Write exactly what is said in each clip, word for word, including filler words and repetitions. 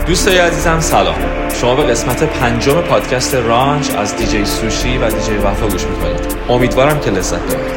دوستای عزیزم سلام. شما به قسمت پنجم پادکست رانچ از دیجی سوشی و دیجی وفا گوش میکنید. امیدوارم که لذت ببرید.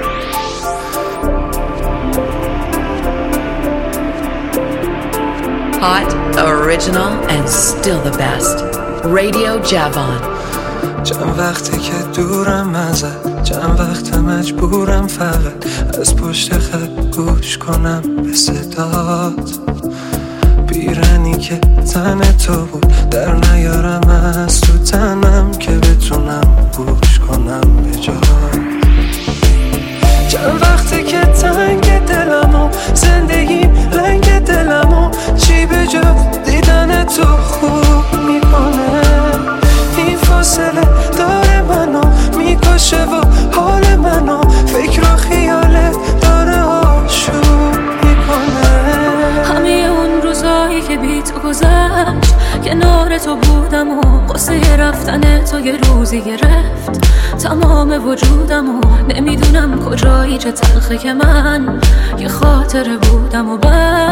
Hot, original and still the best. Radio Javon. چند وقته که دورم ازت، چند وقت مجبورم فقط از پشت خط گوش کنم به صدات. بیرنی که تن تو بود در نیارم از تو تنم که بتونم گوش کنم به جات. چند وقته که تنگ دلمو زندگیم لنگ دلمو چی به جا دیدن تو خوب میکنه. این فاصله داره منو میکشه و حال منو فکر و خیاله داره آشوب میکنه. همه اون روزایی که بی تو گذشت کنار تو بودم و قصه رفتن تو یه روزی گرفت تمام وجودم و نمیدونم کجایی چه تلخه که من یه خاطره بودم و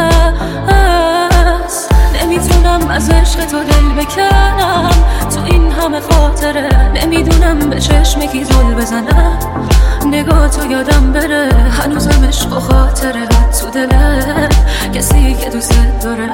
بس نمیتونم از عشق تو دل بکنم تو این همه خاطره. نمیدونم به چشم کی زل بزنم نگاه تو یادم بره. هنوزم عشق و خاطره رد تو دله کسی که دوست داره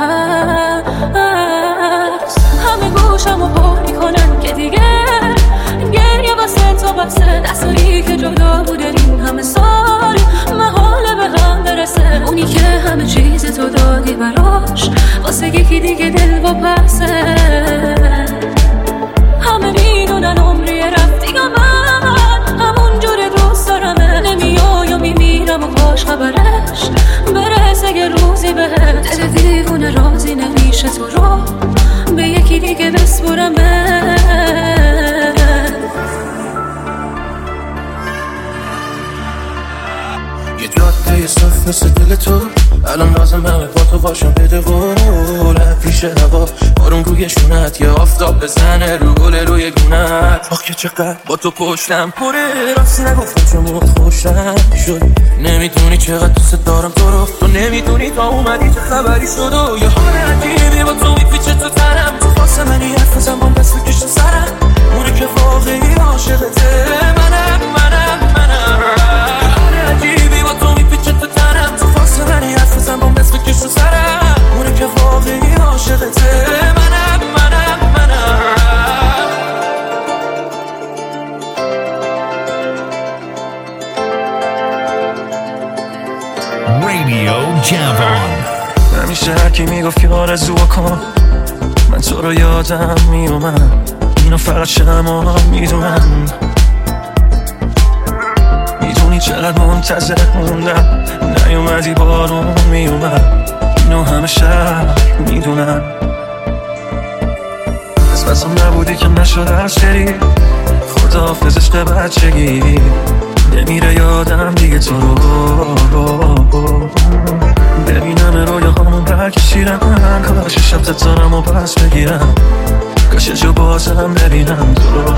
هست. همه گوشم و پر میکنن که دیگه گریه واسه تو بسه دستایی که جدا بودن این همه سال محاله به هم برسه. اونی که همه چیز تو دادی براش واسه یکی دیگه دل و پسه. همه میدونن عمری رفتی و من همون جور دوست دارمه. نمیای و میمیرم و کاش خبرش برسه یه روزی بهت. دل دیوونه راضی نمیشه تو رو به یکی دیگه بسپرمه. یه جاده صف مثل دل تو الان لازم همه با تو باشم بده قول. پیش هوا بارون روی شونت یه آفتاب بزنه رو گل روی گونت. آخ که چقدر با تو پشتم پره راستی نگفتم چون خوشم شد. نمیدونی چقدر دوست دارم تو رو تو نمیدونی تا اومدی چه خبری شد و یه حال عجیبی با تو میپیچه تو تنم. تو واسه منی حرف بزن با دست بکش تو سرم اونه که واقعی عاشقته. منم منم منم یه حال عجیبی با تو میپیچه تو تنم. تو واسه منی حرف بزن با دست بکش تو سرم اونه که واقعی عاشقته. منم منم منم Radio Javon. همیشه هرکی میگفت که آرزو کن من تو رو یادم میومد. اینو فقط شما میدونم. میدونی چقدر منتظر موندم نیومدی بارون میومد. اینو همه شب میدونم. از بسام نبودی که نشد از شری خداحافظ عشق بچگی. نمیره یادم دیگه تو رو ببینم رویا همون برکشیرم. کاش شب تتارم و پس بگیرم کاش جو بازم ببینم تو رو.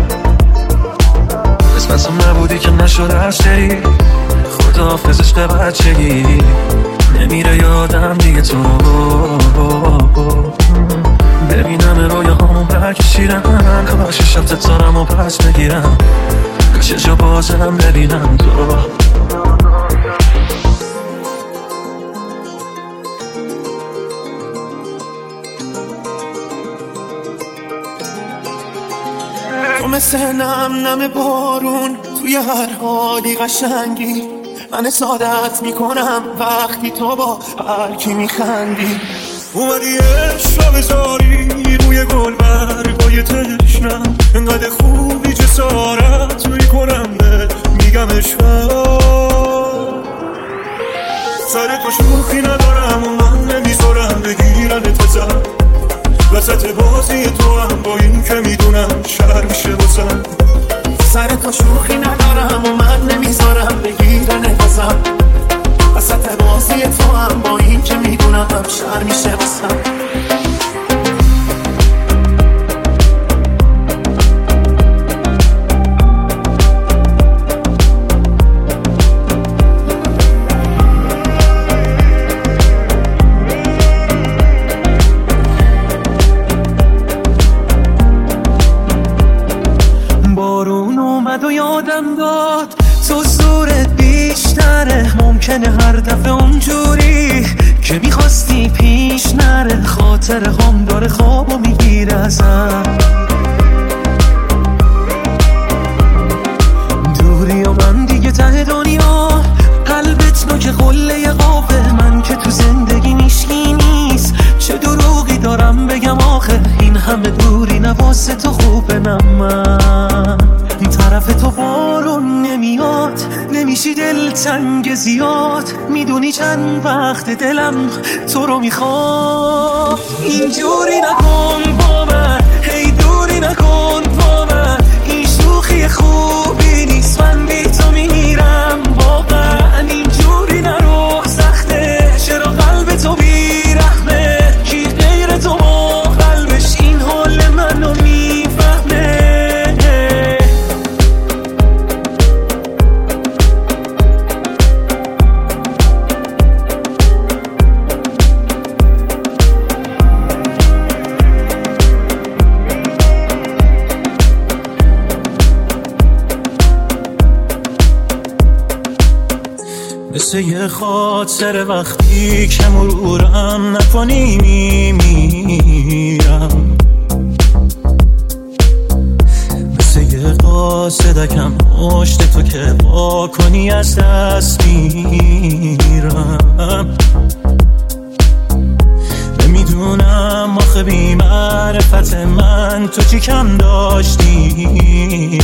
قسمتم نبودی که نشد از شری خداحافظ عشق بچگی. نمیره یادم دیگه تو رو ببینم رویا همون برکشیرم. کاش شب تتارم و پس بگیرم کاش جو بازم ببینم تو رو. تو مثل نم نم بارون توی هر حالی قشنگی. من سعادت میکنم وقتی تو با هر کی میخندی. اومدی عشق رو بذاری روی گل برگای تشنم. انقدر خوبی جسارت میکنم به میگم عشقم. سر تو شوخی ندارم و من نمیذارم بگیرن تزم. وسط بازی تو هم با این که میدونم شر میشه بازم. سر تو شوخی ندارم و من نمیذارم بگیرن تزم. وسط بازی تو هم با این که میدونم شر میشه بازم. هر دفعه اونجوری که میخواستی پیش نره، خاطر هم داره خوابو میگیره ازم. دوری و من دیگه ته دنیا، قلبت نوک قله قافه، من که تو زندگی میشکی نیست. چه دروغی دارم بگم آخه، این همه دوری نواسه تو خوبه. نه من طرف تو بارون نمیاد، نمیشی دلتنگ زیاد. میدونی چند وقت دلم تو رو میخواد. اینجوری نکن با من، هی دوری نکن با من. این شوخی خوبی نیست، من بی تو میرم واقعا. اینجوری نرو سخته، چرا قلب تو بیرحمه؟ کی غیر تو با قلبش این حال منو میفهمه؟ مثل یه خاطر وقتی که مرورم نکنی میمیرم، مثل یه قاصدکم پشت تو که با کنی از دست میرم. نمیدونم آخه بی معرفت من تو چی کم داشتی،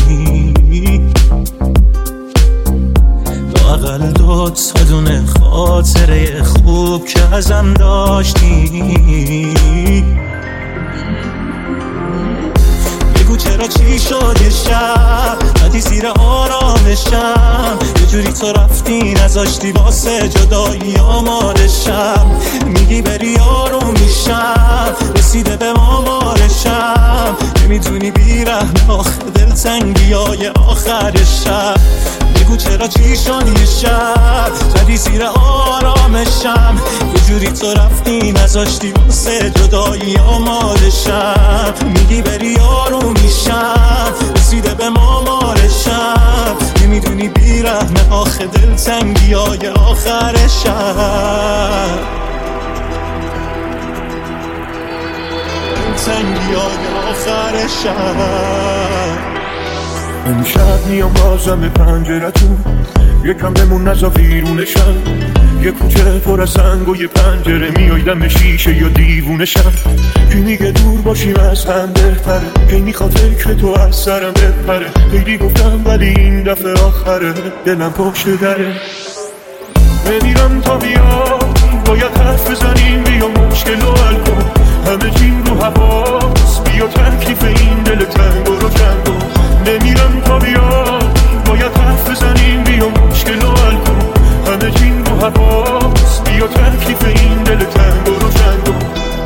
اقل دو تا دونه خاطره خوب که ازم داشتی. بگو چرا چی شد یه شب ندی زیر آرامشم، یه جوری تو رفتی نذاشتی واسه جدایی آمادشم. میگی بری آروم میشم، رسیده به مامارشم. نمیدونی بیرحم آخه دلتنگی های آخر شب. بگو چرا چی شد یه شب زدی زیر آرامشم، یه جوری تو رفتی نذاشتی واسه جدایی آمادشم. میگی بری آروم میشم، رسیده به مامارشم. نمیدونی بیرحم آخه دلتنگی های آخر شب، دلتنگی های آخر شب. امشب میام بازم پنجرتون، یکم بمون نزا ویرونشم. یه کوچه پر از سنگ و یه پنجره، میایدم به شیشه یا دیوونشم. کی میگه دور باشیم از هم بهتره، کی میخواد فکر تو از سرم بپره. خیلی گفتم ولی این دفعه آخره، دلم پشت دره. نمیرم تا بیا، باید حرف بزنیم، بیا مشکل رو حل کن. همه چین رو حواس، بیا تکلیف این دل تنگ رو روشن کن. نمیرم تا بیا، باید حرف بزنیم، بیا مشکل رو حل کن. همه چین رو حواس، بیا تکلیف این دل تنگ رو روشن کن.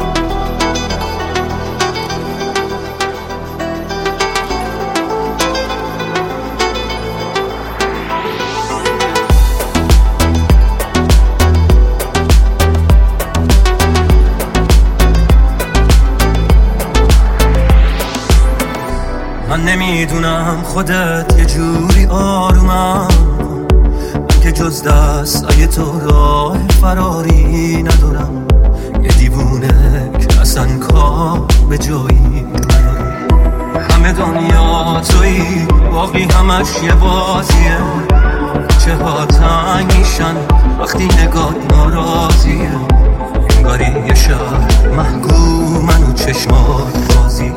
من نمیدونم خودت یه جوری آرومم، من که جز دست ای تو راه فراری ندارم. یه دیوونه که اصلا کار به جایی ندارم. همه دنیا تویی، باقی همش یه بازیه. چه ها تنگ میشن وقتی نگاه ناراضیه. انگاری یه شهر محکومن و چشمات بازیه.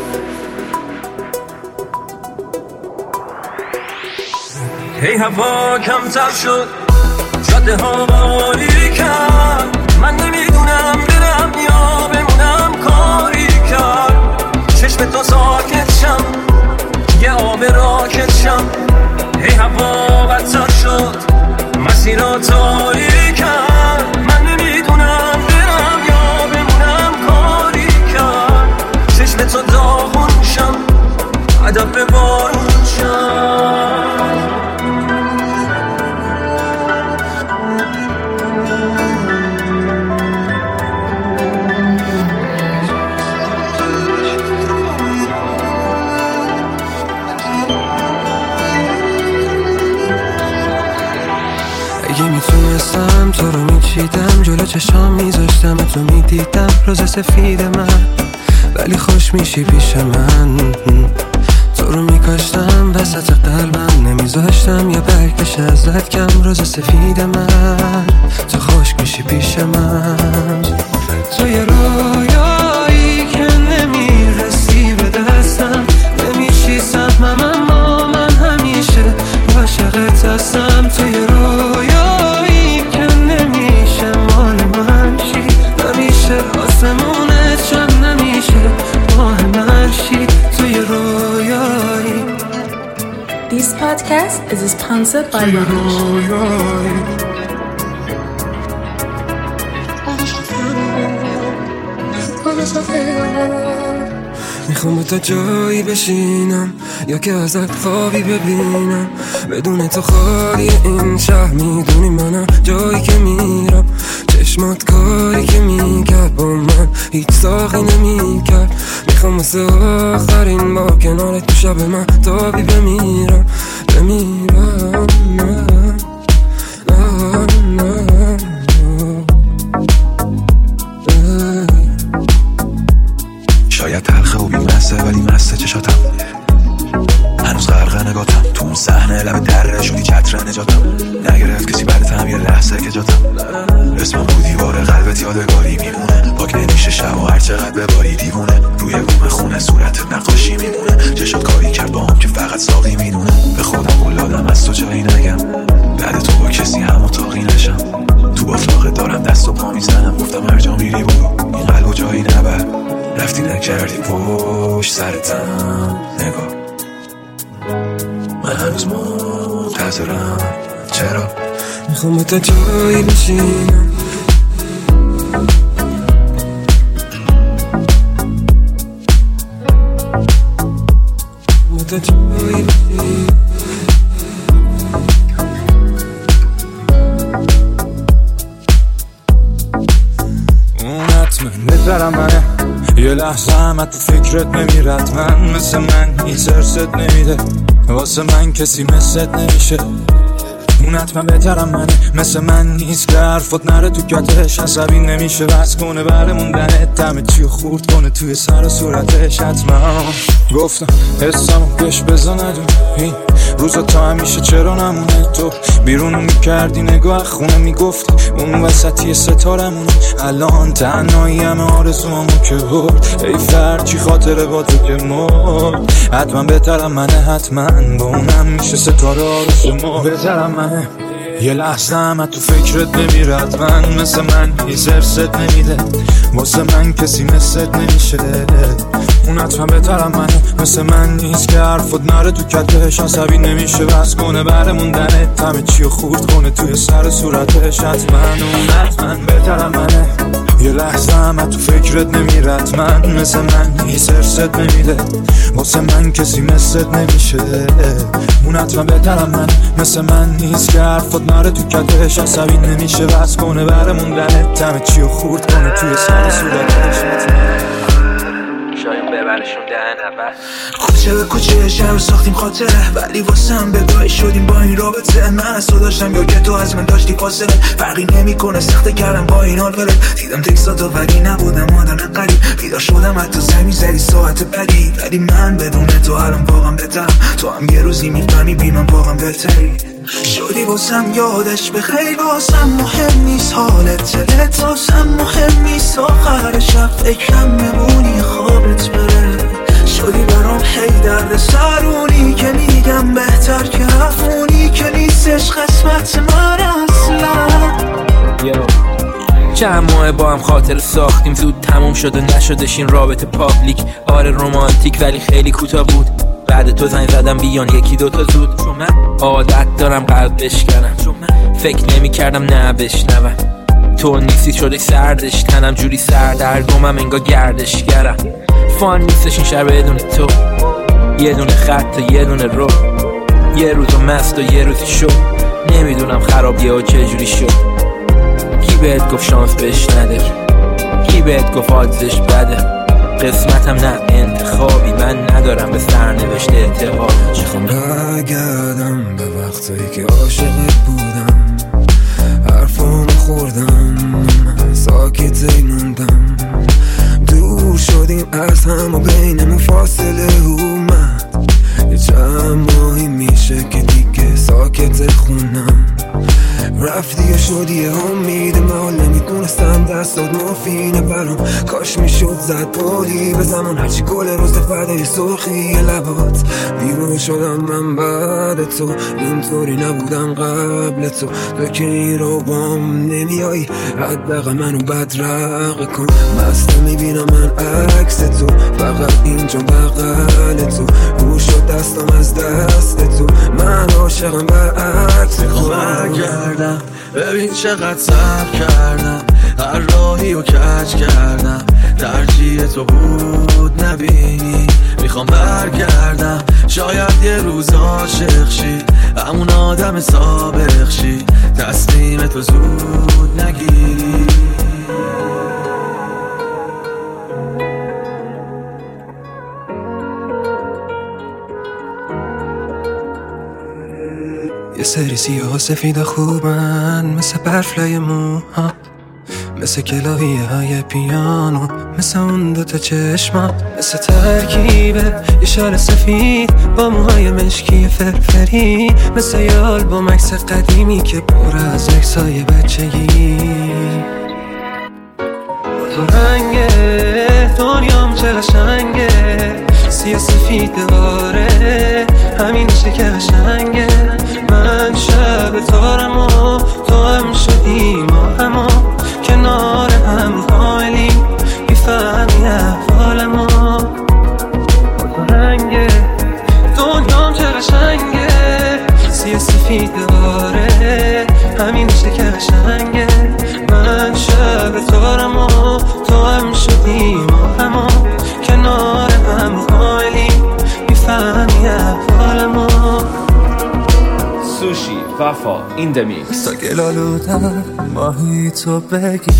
هی هوا کمتر شد، جاده ها باریکن. من نمیدونم برم یا بمونم، کاری کرد. چشم تو ساکت شم، یه آب راکت شم. هی هوا بدتر شد، مسیرها تاریکن. من نمیدونم برم یا بمونم، کاری کرد. چشم تو داغون شم، ادب به بارون شم. اگه میتونستم میکشیدم تو رو میچیدم جلو چشام میذاشتم تو میدیدم روز سفید من ولی خوش میشی پیش من تو رو میکاشتم وسط قلبم نمیذاشتم یا برکش ازت کم روز سفید من تو خوش میشی پیش من تو یه رویایی که نمیرسی به دستم نمیشی سهمم اما من همیشه عاشقت هستم تو یه رویایی که نمیشه مال من شی همیشه آسمونت شم نمیشه ماه من شی تو یه رویایی. This podcast is sponsored by Ranch. میخوام با تا جایی بشینم یا که ازت خوابی ببینم بدون تو خالی این شهر میدونی منم جایی که میرم چشمات کاری که میکرد با من هیچ ساقی نمیکرد میخوام واسه آخرین با کنارت تو شب من تابی بمیرم بمیرم نه نه نه شاید تلخه و بیمسته ولی مسته چشاتم هنوز غرق نگاتم تو اون صحنه لب دره شدی چتر نجاتم نگرفت کسی بعدتم یه لحظه که جاتم اسمم رو دیوار قلبت یادگاری میمونه پاک نمیشه شب و هر چقدر بباری دیوونه روی بوم خونه صورتت نقاشی میمونه چشات کاری کرد با هم که فقط ساقی میدونه به خودم قلادم از تو جایی نگم بعد تو با کسی هم اتاقی نشم تو باطلاقت دارم دست و پا میزنم گفتم هر جا میری برو این قلب و جایی نبر رفتی نکردی پشت سرتم نگاه من هنوز منتظرم چرا میخوام با تا جایی بشینم با تا جایی بشینم اون حتما بذارم منه یه لحظه هم تو فکرت نمیرد من مثل من هیچ ارست نمیده واسه من کسی مثلت نمیشه اون حتما بهترم منه مثل من نیست که حرفت نره تو کتش عصبی نمیشه بس کنه بره موندنت دمه چیو خورد کنه توی سر و صورتش حتما گفتم حسم و پیش بزا ندون این روزا تا همیشه چرا نمونه تو بیرونو میکردی نگاه خونه میگفتی اون وسطی ستارمونه الان تنهایی همه آرزوامو که برد ای فرچی خاطره با تو که مرد حتما بهترم منه حتما با اونم میشه ستاره آرزومو بهترم منه یه لحظه هم تو فکرت نمیرد من مثل من هیچ ارست نمیده واسه من کسی مثلت نمیشه اون حتما بهترم منه مثل من نیست که حرفت نره تو کتش عصبی نمیشه بس کنه بره موندنت همه چیو خورد کنه توی سر صورتش حتما اون حتما بهترم منه یه لحظه هم تو فکرت نمیرد من مثل من هیچ ارست نمیده واسه من کسی مثلت نمیشه اون حتما بهترم منه مثل من نیست که حرفت نره تو کتش عصبی نمیشه بس کنه بره موندنت همه چیو خورد کنه توی سر صورتش شاید ببرشون دهن اول کوچه به کوچه شهر ساختیم خاطره ولی واسه هم بگاهی شدیم با این رابطه من از تو داشتم یا که تو از من داشتی فاصله فرقی نمی کنه سخته کردم با این حال ولد دیدم تکساتو ولی نبودم آدم قریب بیدار شدم حتی زمین زدی ساعت پدید ولی من بدون تو الان واقعا بهترم تو هم یه روزی میفهمی بی من واقعا بهتری شدی واسم یادش به خیلی واسم مهم نیست حالت دلت واسم مهم نیست آخر شب فکرم میمونی خوابت بره شدی برام هی درد سرونی که میگم بهتر که رفونی که نیستش قسمت من اصلا چند ماه با هم خاطر ساختیم زود تموم شده نشدش این رابطه پابلیک آره رومانتیک ولی خیلی کوتاه بود بعد تو زنگ زدم بیان یکی دوتا زود چون من عادت دارم قلب بشکنم چون من فکر نمی کردم نه بشنوم تو نیستی شده سردش تنم جوری سردرگمم انگار گردشگرم فان نیستش این شهر بدون تو یه دونه خط و یه دونه رو یه روزو مست و یه روزی شو نمیدونم خرابیه و چه جوری شد کی بهت گفت شانس بهش نده کی بهت گفت آدزش بده قسمتم نه انتخابی من ندارم به سرنوشت اعتقاد میخوام برگردم به وقتایی که عاشقت بودم حرفم خورشید مال نمیدونستم دستات مفینه برام، کاش میشد زد پولی به زمان هرچی گل روز فردای سرخی لبات. دیوونه شدم من بعد تو، اینطوری نبودم قبل تو. تو که این رو بام نمیایی حداقل منو بدرق کن. مست میبینم من عکس تو، فقط اینجا بغل تو، گوش شد دستم از دست تو. من عاشقم برعکس تو. برگردم ببین چقدر صبر کردم، هر راهی رو کج کردم، ترجیح تو بود نبینی. میخوام برگردم شاید یه روز عاشق شی، همون آدم سابق شی، تصمیم تو زود نگیری. یه سری سیاه و سفید خوبن، مثل برفلای موها، مثل کلاویه های پیانو، مثل اون دوتا چشمات، مثل ترکیبه یه شال سفید با موهای مشکی فرفری، مثل یه آلبوم عکس قدیمی که پر از عکسای بچگی. تو رنگه دنیام چه قشنگه، سیاه سفید دواره همینشه که قشنگه. من شب تارم و تو هم شدیم و همو کنار هم حالیم، میفهمی احوالمو. تو رنگه دنیام چه قشنگه، سیاه سفید دواره همینشه که قشنگه. من شب تارم و تو هم شدیم و همو کنار هم حالیم، میفهمی احوالمو. سوشی وفا این دمیکس. تا گلالودم ماهی تو بگی،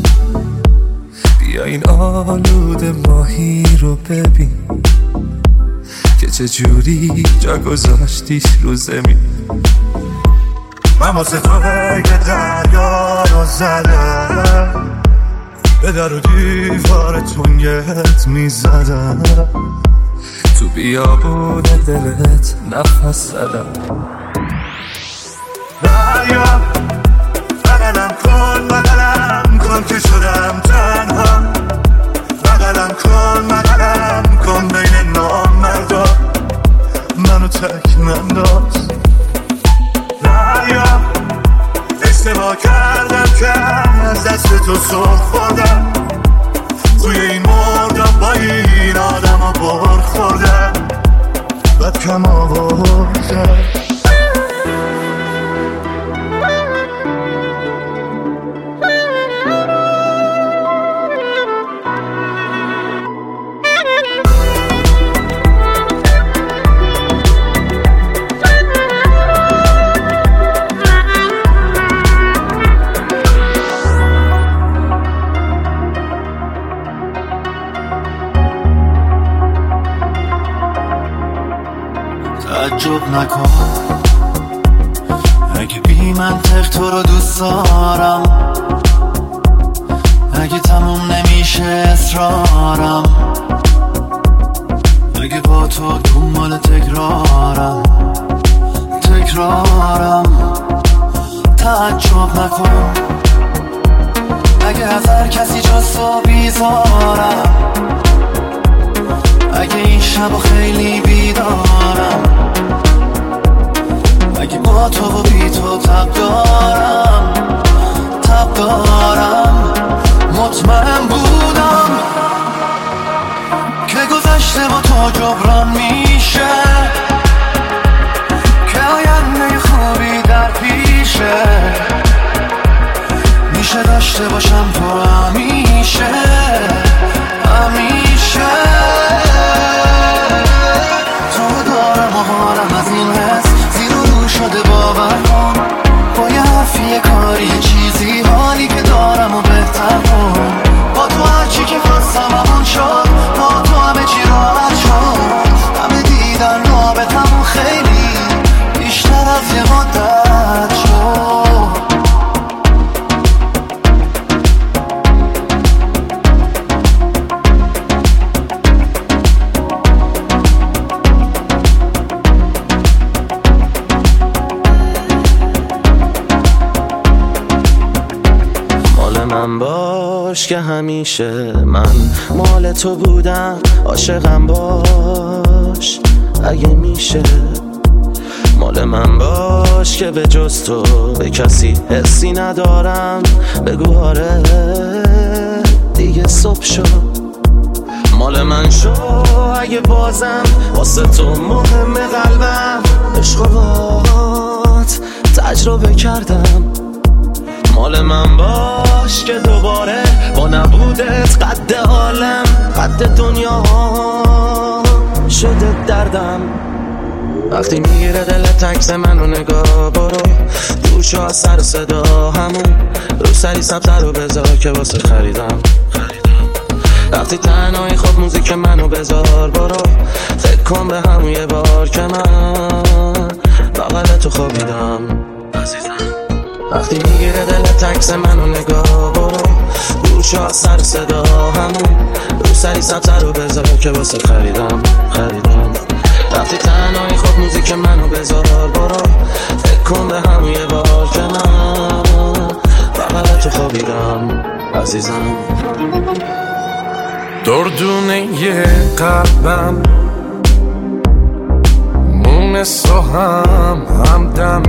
بیا این آلوده ماهی رو ببین که چجوری جا گذاشتیش رو زمین. من واسه تو که دریا رو زدم، به در و دیوار تونگت میزدم، تو بیابون دلت نفس زدم. دریا بغلم کن بغلم کن که شدم تنها، بغلم کن بغلم کن بین نامردا، منو تک ننداز. دریا اشتباه کردم که از دست تو سر خوردم، توی این مردم با این آدم ها بر خوردم، بد کم آوردم. تعجب نکن اگه بی منطق تو رو دوست دارم، اگه تموم نمیشه اصرارم، اگه با تو دنبال تکرارم تکرارم. تعجب نکن اگه از هر کسی جز تو بیزارم، اگه این شب خیلی بیدارم، اگه با تو و بی تو تب دارم تب دارم. مطمئن بودم که گذشته با تو جبران میشه، که آینده خوبی در پیشه، میشه داشته باشم تو همیشه همیشه. تو دارم و حالم از این حس زیر و رو شده، باور کن با یه حرفی یه کاری یه چیزی، حالی که دارم و بهتر کن. با تو هرچی که خواستم همون شد، با تو همه چی راحت شد، همه دیدن رابطمون خیلی بیشتر از یه مدت شد. من باش که همیشه من مال تو بودم، عاشقم باش اگه میشه. مال من باش که به جز تو به کسی حسی ندارم، بگو آره دیگه صبح شد. مال من شو اگه بازم واسه تو مهم قلبم، عشق و بات تجربه کردم. مال من باش که دوباره با نبودت قد عالم قد دنیا شده دردم. وقتی میگیره دلت عکس منو نگاه برو، گوشا از سر صدا همون رو سری سبتر رو بذار که واسه خریدم. وقتی تنهایی خب موزیک منو بذار برو، فکر کن به همون یه بار که من بغل تو خوابیدم عزیزم. وقتی میگیره دلت عکس منو نگاه برو، گوشا از سر صدا همون رو سری سبتر رو بذار که واسه خریدم خریدم. وقتی تنهایی خب موزیک منو بذار برو، فکر کن به همون یه بار که من بغل تو خوابیدم عزیزم. دردونه یه قلبم مونس و هم همدم،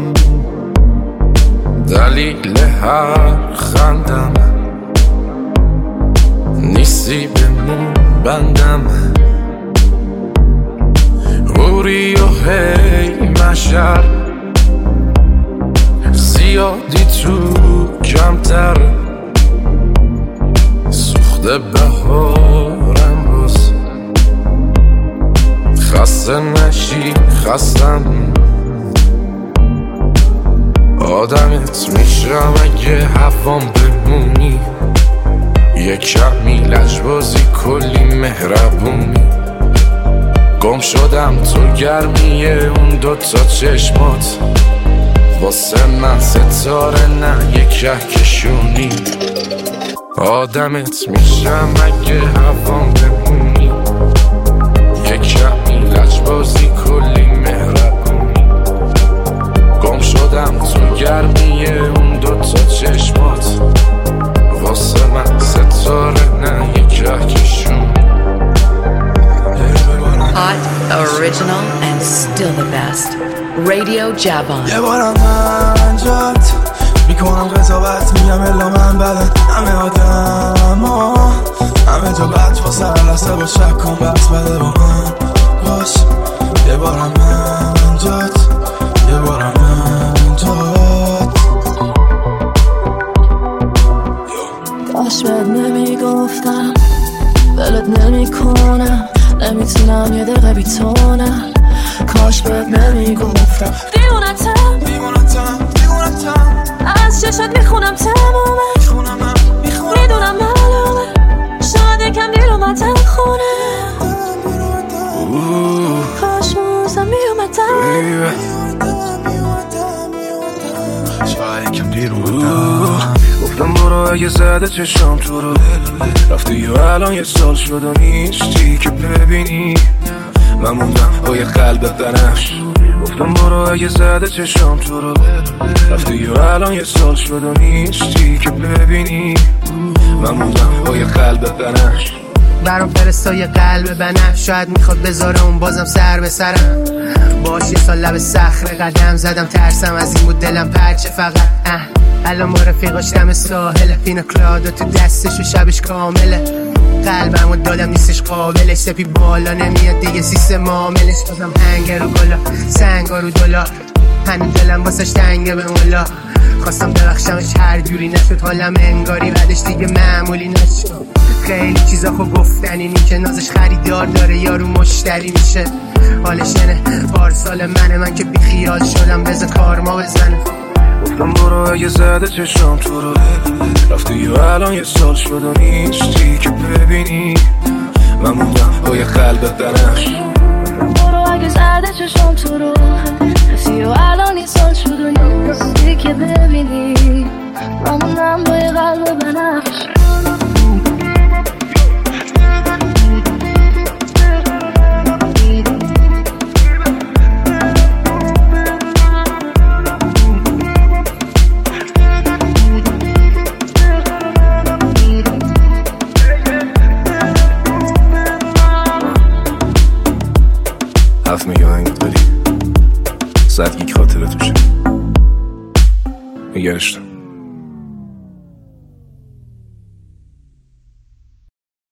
دلیل هر خندم نیستی بمون بندم. غوری و هی مشر زیادی تو کمتر، سوخته بهارم باز خسته نشی خستم. آدمت میشم اگه هوام بمونی، یه کمی لجبازی کلی مهربونی. گم شدم تو گرمیه اون دوتا چشمات، واسه من ستاره نه یه کهکشونی. آدمت میشم اگه هوام بمونی، یه کمی لجبازی کلی مهربونی. گم شدم تو گرمیه اون دوتا چشمات، واسه من ستاره نه یه کهکشونی. Hot, original, and still the best. Radio Javon. یه بارم من جات میکنم قضاوت، میگم الا من بدن همه آدم ها همه جا بد واسه لحظه با شک کن بس بده با من باش. یه بارم من جات یه بارم من جات. باش بهت نمیگفتم ولت نمیکنم، نمیتونم یه دقیقه بی تو نه. کاش بهت نمیگفتم دیوونتم دیوونتم دیوونتم، از چشت میخونم تمومه، میدونم معلومه شاید یکم دیر اومدم خونه. کاش موزم میومدم، شاید یکم دیر اومدم. گفتم برو اگه زده چشم تو رو، رفتی و الان یه سال شد و نیستی که ببینی. من موندم با یه قلب بنفش. گفتم برو اگه زده چشم تو رو، رفتی و الان یه سال شد و نیستی که ببینی. من موندم با یه قلب بنفش. برام فرستا یه قلب بنفش، شاید میخواد بذاره اون بازم سر به سرم. باش یه سال لب صخره قدم زدم، ترسم از این بود دلم پرچه فقط. اه الان با رفیقاش دم ساحل، پینا کلادا تو دستش و شبش کامله. قلبمو دادم نیستش قابلش، سپی بالا نمیاد دیگه سیستم عاملش. بازم هنگر و گلا سنگا رو دلار، هنوز دلم واسش تنگه به مولا. خواستم ببخشمش هر جوری نشد، حالم انگاری بعدش دیگه معمولی نشد. خیلی چیزا خو گفتنی نی که نازش خریدار داره یارو مشتری میشه. حالش اینه پارسال منه من که بی خیال شدم بذار کارما بزنه. گفتم برو اگه زده چشم تو رو، رفتی و الان یه سال شد و نیستی که ببینی. من موندم با یه قلب بنفش. برو اگه زده چشم تو رو، رفتی و الان یه سال شد و نیستی که ببینی. من موندم با یه قلب بنفش. برگشتم.